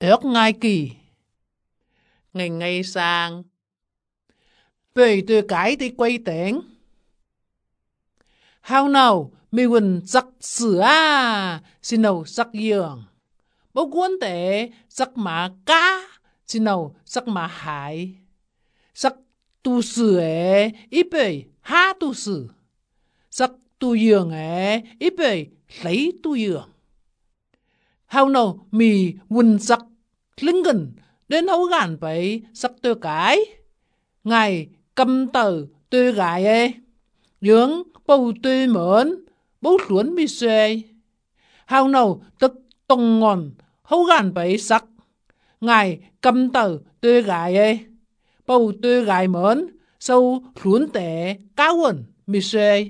ước ngay kỳ. Ngày ngày sang. Bởi từ cái thì quay tiếng. Hào nào mi quần giặc sử xin nào giặc dường. Bố quân tế giặc mà cá, xin nào giặc mà hải. Giặc tu sử ý bởi ha tu sử. Giặc tu dường ý bởi lấy tu dường. Hào nào mi quần giặc linh gần đến hấu gàn bởi giặc tư cái. Ngài cầm tờ tư gái dưỡng bầu tư mớn bố xuống mi xuê. Hào nào tức tông ngon hấu gàn bởi sắc. Ngài cầm tờ tư gái bầu tư gái mớn sâu xuống tệ cao quần mi xuê.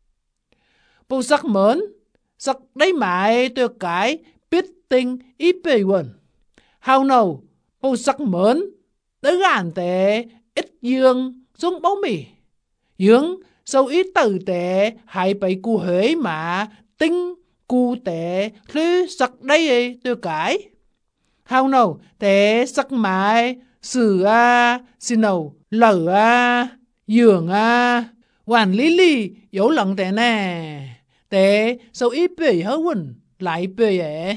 Bầu sắc mớn sắc đấy mãi tư cái biết tinh ý bề quần. Hào nào bầu sắc mớn tới gàn tệ ít dương xuống bóng mì. Dương sau ít tử tệ hãy bày cụ hới mà tinh cụ tệ lưu sắc đây tôi cái. Hào nào tệ sắc mãi sử xin nào lở dường hoàn lý lý dấu lần tệ nè. Tệ sau ít bề hớ quần lại bề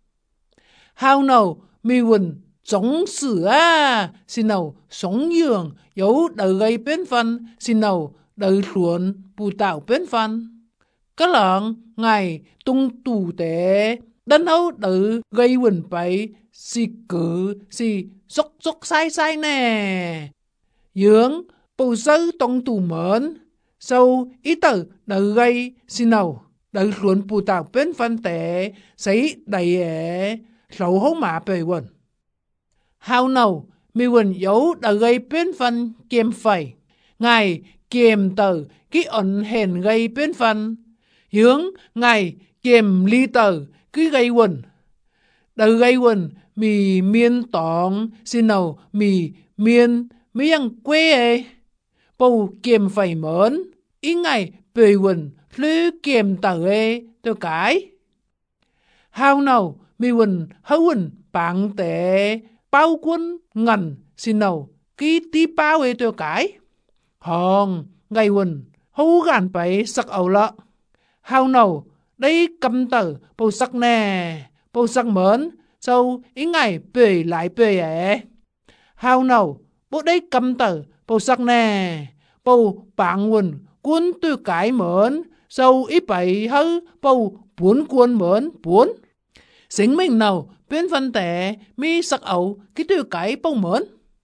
Hào nào mi quần sống sử xin nào sống dường dấu đời gây bên phân xin nào đời xuống bù tạo bên phân. Các lần ngày tung tù tế đánh hấu đời gây quần bấy xì cử xì dốc sai sai nè. Dưỡng bù sơ tông tù mến sau ý tử đời gây xin nào đời xuống bù tạo bên phân tế xấy đầy sầu hấu mạ bề quần. Hào nào mi quần dấu đời gây bên phân kiềm phẩy. Ngài kiềm tờ cái ẩn hèn gây bên phân. Hướng ngài kiềm ly tờ cái gây quần. Đời gây quần mì miên tỏng xin nào mì miên mi yang quê bầu kiềm phẩy mớn. Ý ngài bề quần lưu kiềm tờ tôi cái. Hào nào mi quần hấu quần bảng tệ bao quân ngần xin nào ký tí bao tôi cái. Hòn ngày quần hấu gàn bấy sắc ẩu lợ. Hào nào đây cầm tờ bầu sắc nè. Bầu sắc mớn sau ý ngày bề lại bề Hào nào bố đây cầm tờ bầu sắc nè. Bầu bảng quần quân tôi cái mớn sau ý bấy hớ bầu bốn quân mớn bốn. Xính mình nào bên phân tệ mi sắc ẩu cái tôi cái bầu mớn.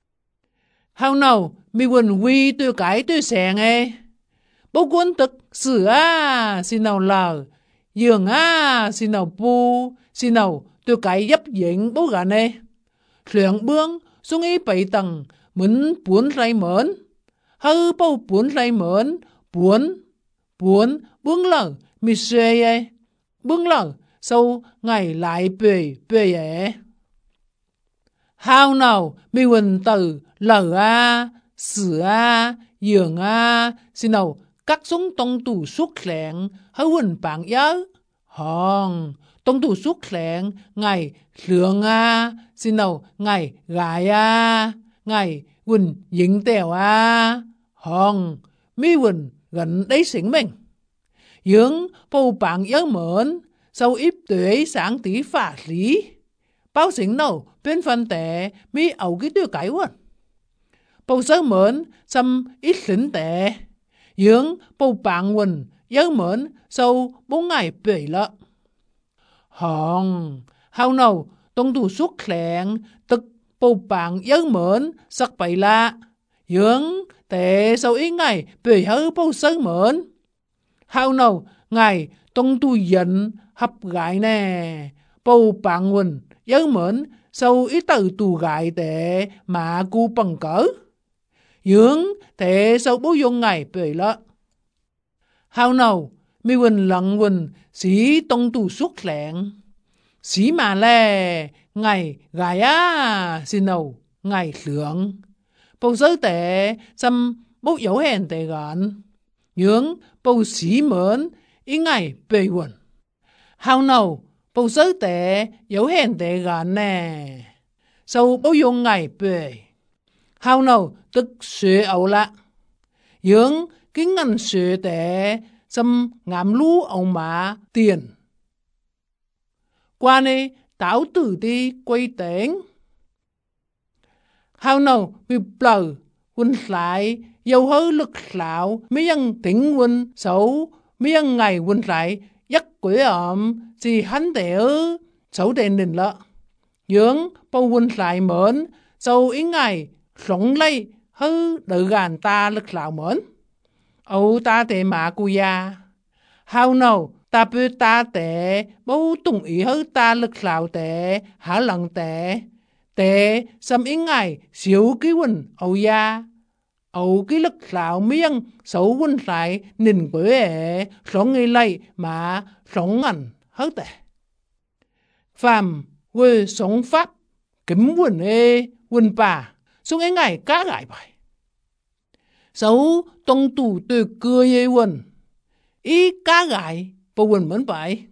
Hào nào mi quần quy tôi cái tôi sèn bố quân tức sử xin nào lờ dường xin nào bu xin nào tôi cái dấp dính bố gà nè. Luyện bương xuống ý bảy tầng mướn bốn ray mớn. Hơ bố bốn ray mớn bốn bướng lờ mi xuê bướng lờ sau ngày lại bề Hào nào mi quần tử lờ sử dường xin nào các súng tông tù suốt lẹn hớ quần bạn nhớ. Hòn tông tù suốt lẹn ngày lượng xin nào ngày gài ngày quần dính tèo hòn mi quần gần đấy xỉn mình. Dưỡng bầu bạn nhớ mớn sau ít tuế sáng tí phá lý. Bao xỉn nào bên phân tệ mi ẩu cái tiêu cái quần. Bầu sơ mớn xăm ít xỉn tệ. Dưỡng bầu bạn quần nhớ mớn sau 4 ngày bể lợ. Hòn hào nào tông tù suốt lẹn tức bầu bạn nhớ mớn sắc bày lạ. Dưỡng tệ sau ít ngày bể hớ bầu sơ mớn. Hào nào ngày tông tù dẫn hấp gái nè. Bầu bạn quần nhớ mớn sau ít từ tù gái tệ mà cu bằng cỡ. Dưỡng tệ sau bố vô ngày bể lợ. Hào nào mi quần lặng quần xí tông tù suốt lẹn. Xí mà lè ngày gái xin nào ngày lượng. Bầu sơ tệ xăm bố dấu hèn tệ gọn. Dưỡng bầu xí mớn ý ngày bề quần. Hào nào bầu sơ tệ dấu hèn tệ gọn nè. sau bao nhiêu ngày bề. Hào nào tức xuế ẩu lạ. Nhưng cái ngân xuế tế xâm ngắm lũ ông má tiền. Qua này táo tử đi quay tiếng. Hào nào vì bờ quân lại dâu hơi lực lão mấy dân tỉnh quân xấu mấy dân ngày quân lại dắt quỷ ẩm thì hắn để ư xấu đền đình lợ. Nhưng bao quân lại mến sau ít ngày sống lây hư đợi gàn ta lực lão mến. Âu ta để mà cụ ya. Hào nào ta bê ta để bao tung ý hư ta lực lão để hả lần để xâm ít ngày xíu ký quân Âu ya. Âu cái lực lão miếng xấu quân lại nền quế sống ngay lại mà sống ngành hết tệ. Phạm quê sống pháp kiếm quân quân bà xuống ấy ngày cá gãi bài. Xấu tông tù từ cười quân ý cá gãi bà quân mến bài.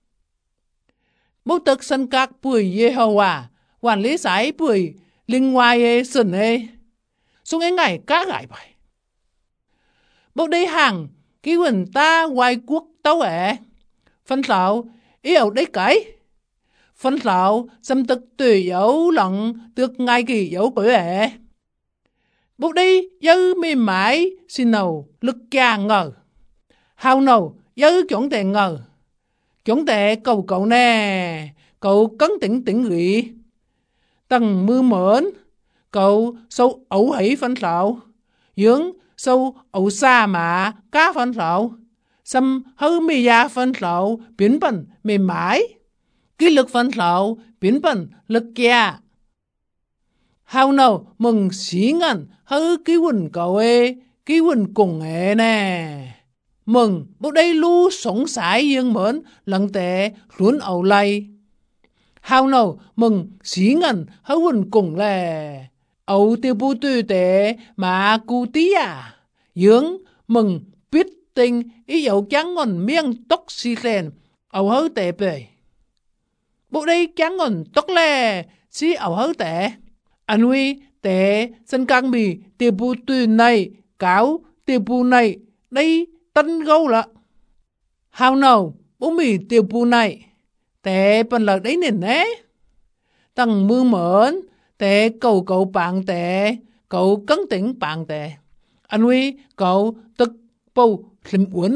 Bố tức sân các bùi Giê-hô-va quản lý giải bùi linh ngoài sân xuống ấy ngày cá gãi bài. Bố đây hàng ký quần ta ngoài quốc tấu phân lão ý ẩu đấy cái. Phân lão xâm tức tùy dấu lặng được ngay kỳ dấu bởi bố đây dư mềm mãi xin nào lực cha ngờ. Hào nào dư chuẩn tệ ngờ. Chuẩn tệ cầu cậu nè. Cậu cấn tỉnh tỉnh nghị. Tầng mưa mến. Cậu sâu ẩu hỷ phân lão. Nhưng sâu ẩu xa mà cá phân lão. Xâm hư mì ya phân lão biến bần mềm mãi. Cái lực phân lão biến bần lực kia. Hào nào mừng xí ngân hư cái quần cậu cái quần cùng nè. Mừng bố đây lưu sống sải dương mến lần tệ luôn ẩu lây. Hào nào mừng xí ngân hư quần cùng lè. Ẩu tiêu bố tư tệ mà cụ tí à. Nhưng mừng biết tình ý dấu chán ngon miếng tốc xì lên ẩu hư tệ bề. Bộ đây chán ngon tốc lè xí ẩu hư tệ. Anh huy tệ sân càng mì tiêu bố tư này cáo tiêu bố này đây tân gâu lạ. Hào nào bố mì tiêu bố này tệ bần lạc đấy nền Tầng mưa mến tệ cầu cậu bạn tệ cậu cấn tỉnh bạn tệ. Anh huy cậu tức bầu liêm uốn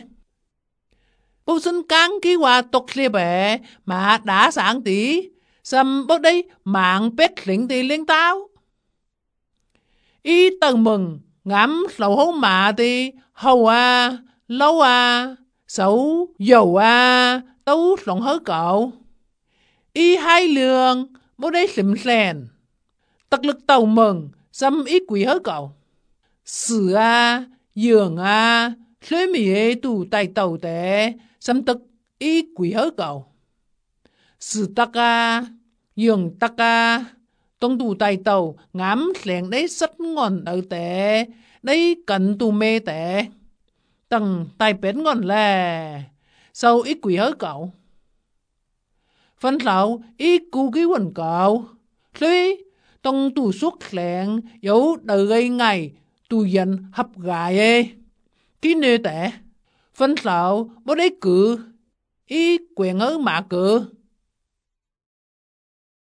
bố xin cán ký hòa tục liệp mà đã sáng tí. Xâm bố đây mạng bết lĩnh tí lên tao. Ý tầng mừng ngắm lầu hôn mạ tí hầu lâu xấu dầu tấu lòng hớ cậu. Ý hai lương bố đây liêm lèn. Tật lực tàu mừng xâm ý quỷ hớ cậu. Sử dường lưới mì tù tay tàu tế xâm tức ý quỷ hớ cậu. Sử tắc dường tắc tông tù tay tàu ngắm lẹn đấy sất ngon ở tế đấy cẩn tù mê tế. Tầng tay bết ngon lè sau ý quỷ hớ cậu. Phân lão ý cú ký quần cậu. Lưới tông tù suốt lẹn dấu đời gây ngày tù dân hấp gài ký nê tệ. Phân lão bố đấy cử ý quyền hớ mạ cử.